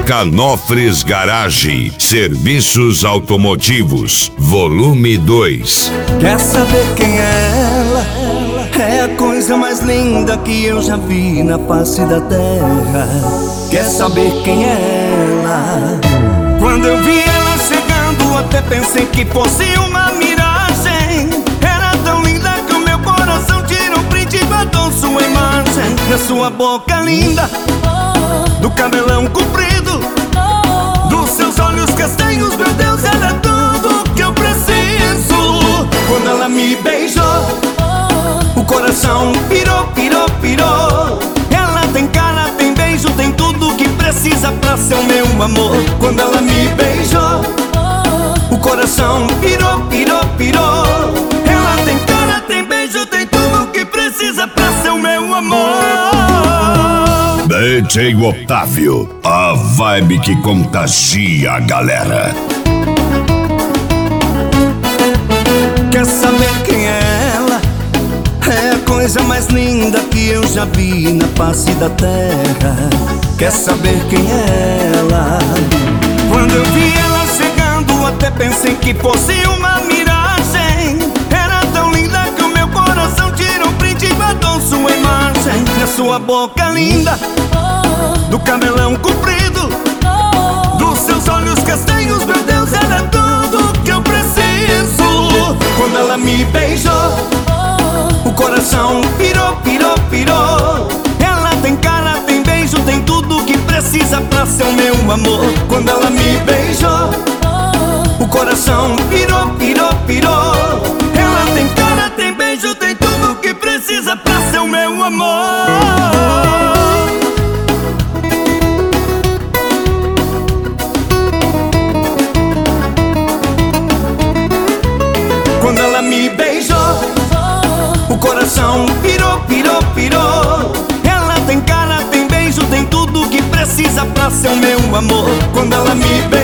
Canofres Garage, Serviços Automotivos, Volume 2. Quer saber quem é ela? É a coisa mais linda que eu já vi na face da terra. Quer saber quem é ela? Quando eu vi ela chegando, até pensei que fosse uma miragem. Era tão linda que o meu coração tirou um print e guardou sua imagem. Na sua boca linda, do cabelão comprido, dos seus olhos castanhos, meu Deus, ela é tudo que eu preciso. Quando ela me beijou, o coração pirou, pirou, pirou. Ela tem cara, tem beijo, tem tudo que precisa pra ser o meu amor. Quando ela me beijou, o coração pirou, pirou, pirou. Ela tem cara, tem beijo, tem tudo que precisa pra ser o meu amor. DJ Otávio, a vibe que contagia a galera. Quer saber quem é ela? É a coisa mais linda que eu já vi na face da terra. Quer saber quem é ela? Quando eu vi ela chegando, até pensei que fosse uma miragem. Era tão linda que o meu coração tirou um print e guardou sua imagem. Na sua boca linda, do cabelão comprido, dos seus olhos castanhos, meu Deus, ela é tudo que eu preciso. Quando ela me beijou, o coração pirou, pirou, pirou. Ela tem cara, tem beijo, tem tudo que precisa pra ser o meu amor. Quando ela me beijou, o coração pirou, pirou, pirou. Ela tem cara, tem beijo, tem tudo que precisa pra ser o meu amor. Quando ela me beijou, o coração pirou, pirou, pirou. Ela tem cara, tem beijo, tem tudo que precisa pra ser o meu amor. Quando ela me beijou,